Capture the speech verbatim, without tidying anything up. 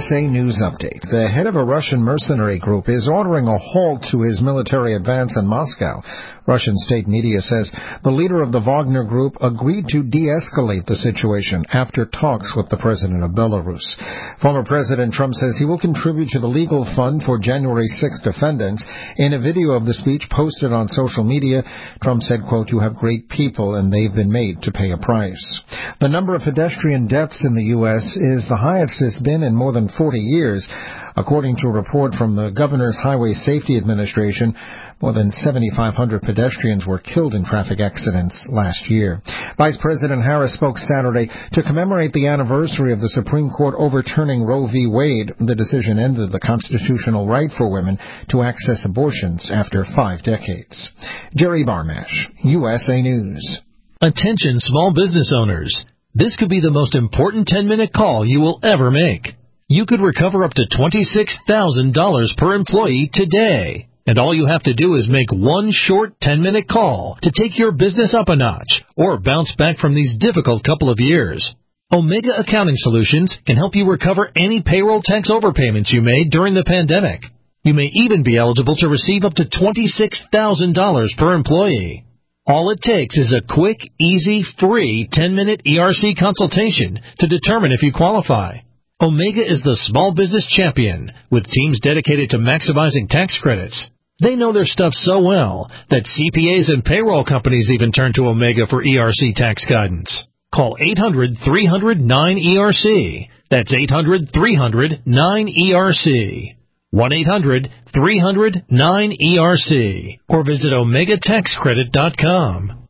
S A News Update. The head of a Russian mercenary group is ordering a halt to his military advance in Moscow. Russian state media says the leader of the Wagner Group agreed to de-escalate the situation after talks with the president of Belarus. Former President Trump says he will contribute to the legal fund for January sixth defendants. In a video of the speech posted on social media, Trump said, quote, "You have great people and they've been made to pay a price." The number of pedestrian deaths in the U S is the highest it's been in more than forty years. According to a report from the Governor's Highway Safety Administration, more than seventy-five hundred pedestrians were killed in traffic accidents last year. Vice President Harris spoke Saturday to commemorate the anniversary of the Supreme Court overturning Roe v. Wade. The decision ended the constitutional right for women to access abortions after five decades. Jerry Barmash, U S A News. Attention small business owners. This could be the most important ten-minute call you will ever make. You could recover up to twenty-six thousand dollars per employee today. And all you have to do is make one short ten-minute call to take your business up a notch or bounce back from these difficult couple of years. Omega Accounting Solutions can help you recover any payroll tax overpayments you made during the pandemic. You may even be eligible to receive up to twenty-six thousand dollars per employee. All it takes is a quick, easy, free ten-minute E R C consultation to determine if you qualify. Omega is the small business champion with teams dedicated to maximizing tax credits. They know their stuff so well that C P As and payroll companies even turn to Omega for E R C tax guidance. Call eight hundred, three hundred, nine E R C. That's eight hundred, three hundred, nine E R C. one eight hundred, three hundred, nine E R C. Or visit omega tax credit dot com.